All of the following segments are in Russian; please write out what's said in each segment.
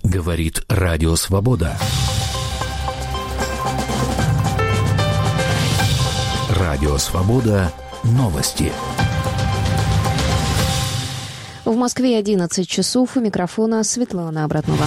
Говорит Радио Свобода. Радио Свобода. Новости. В Москве 11 часов. У микрофона Светлана Обратнова.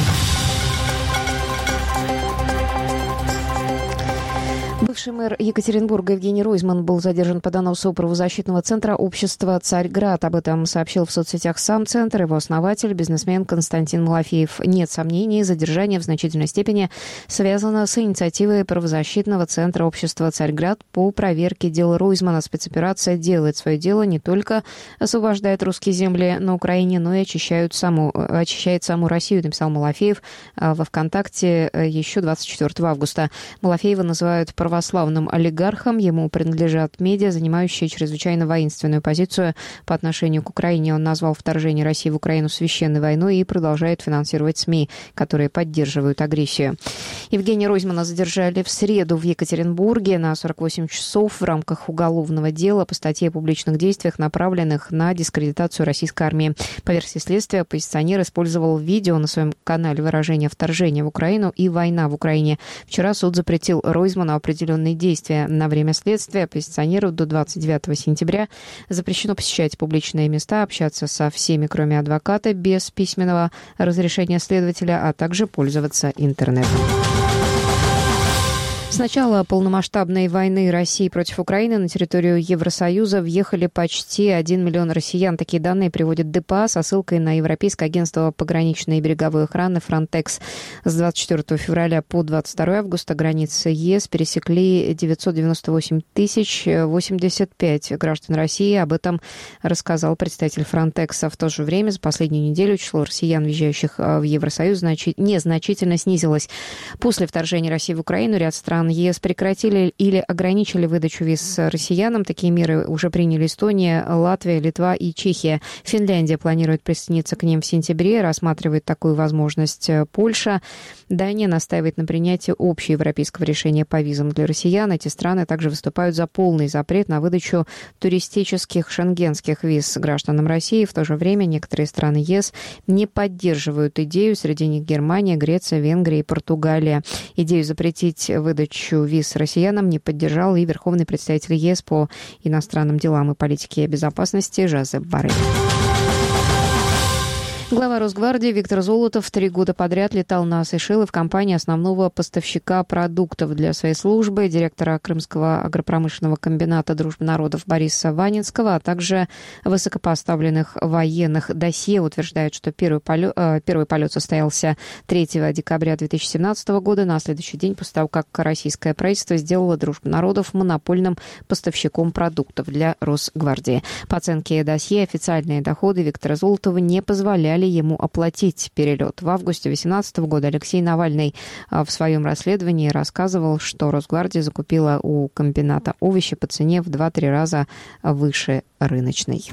Бывший мэр Екатеринбурга Евгений Ройзман был задержан по доносу правозащитного центра общества «Царьград». Об этом сообщил в соцсетях сам центр, его основатель, бизнесмен Константин Малафеев. Нет сомнений, задержание в значительной степени связано с инициативой правозащитного центра общества «Царьград» по проверке дела Ройзмана. Спецоперация делает свое дело, не только освобождает русские земли на Украине, но и очищает саму Россию, написал Малафеев во ВКонтакте еще 24 августа. Малафеева называют православным олигархом. Ему принадлежат медиа, занимающие чрезвычайно воинственную позицию по отношению к Украине. Он назвал вторжение России в Украину священной войной и продолжает финансировать СМИ, которые поддерживают агрессию. Евгения Ройзмана задержали в среду в Екатеринбурге на 48 часов в рамках уголовного дела по статье о публичных действиях, направленных на дискредитацию российской армии. По версии следствия, оппозиционер использовал видео на своем канале выражения «вторжение в Украину» и «война в Украине». Вчера суд запретил Ройзману определенные действия. На время следствия оппозиционеру до 29 сентября запрещено посещать публичные места, общаться со всеми, кроме адвоката, без письменного разрешения следователя, а также пользоваться интернетом. С начала полномасштабной войны России против Украины на территорию Евросоюза въехали почти 1 миллион россиян. Такие данные приводит ДПА со ссылкой на Европейское агентство пограничной и береговой охраны Frontex. С 24 февраля по 22 августа границы ЕС пересекли 998 085 граждан России. Об этом рассказал представитель Frontex. В то же время за последнюю неделю число россиян, въезжающих в Евросоюз, незначительно снизилось. После вторжения России в Украину ряд стран ЕС прекратили или ограничили выдачу виз россиянам. Такие меры уже приняли Эстония, Латвия, Литва и Чехия. Финляндия планирует присоединиться к ним в сентябре, рассматривает такую возможность Польша. Дания настаивает на принятии общеевропейского решения по визам для россиян. Эти страны также выступают за полный запрет на выдачу туристических шенгенских виз гражданам России. В то же время некоторые страны ЕС не поддерживают идею, среди них Германия, Греция, Венгрия и Португалия. Идею запретить выдачу виз россиянам не поддержал и верховный представитель ЕС по иностранным делам и политике безопасности Жозеп Боррелл. Глава Росгвардии Виктор Золотов 3 года подряд летал на Сейшелы в компании основного поставщика продуктов для своей службы, директора Крымского агропромышленного комбината «Дружбы народов» Бориса Ванинского, а также высокопоставленных военных. Досье утверждает, что первый полет состоялся 3 декабря 2017 года, на следующий день после того, как российское правительство сделало «Дружбу народов» монопольным поставщиком продуктов для Росгвардии. По оценке досье, официальные доходы Виктора Золотова не позволяли ему оплатить перелет. В августе 2018 года Алексей Навальный в своем расследовании рассказывал, что Росгвардия закупила у комбината овощи по цене в 2-3 раза выше рыночной.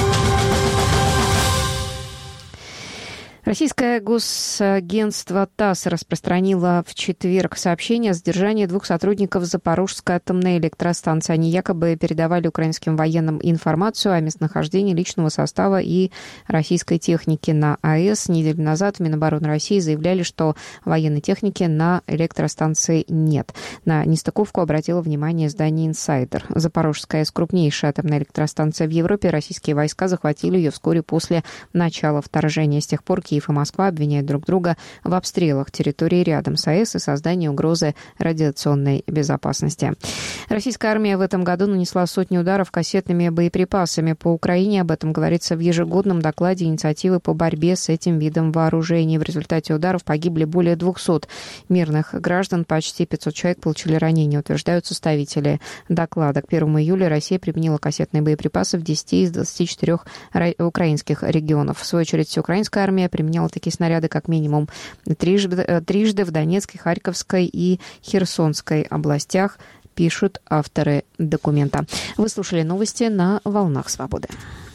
Российское госагентство ТАСС распространило в четверг сообщение о задержании 2 сотрудников Запорожской атомной электростанции. Они якобы передавали украинским военным информацию о местонахождении личного состава и российской техники на АЭС. Неделю назад в Минобороны России заявляли, что военной техники на электростанции нет. На нестыковку обратило внимание издание «Инсайдер». Запорожская АЭС — крупнейшая атомная электростанция в Европе. Российские войска захватили ее вскоре после начала вторжения. С тех пор Киев и Москва обвиняют друг друга в обстрелах территории рядом с АЭС и создании угрозы радиационной безопасности. Российская армия в этом году нанесла сотни ударов кассетными боеприпасами по Украине. Об этом говорится в ежегодном докладе инициативы по борьбе с этим видом вооружений. В результате ударов погибли более 200 мирных граждан, почти 500 человек получили ранения, утверждают составители доклада. К 1 июля Россия применила кассетные боеприпасы в 10 из 24 украинских регионов. В свою очередь, всеукраинская армия применяла такие снаряды как минимум трижды в Донецкой, Харьковской и Херсонской областях, пишут авторы документа. Вы слушали новости на «Волнах Свободы».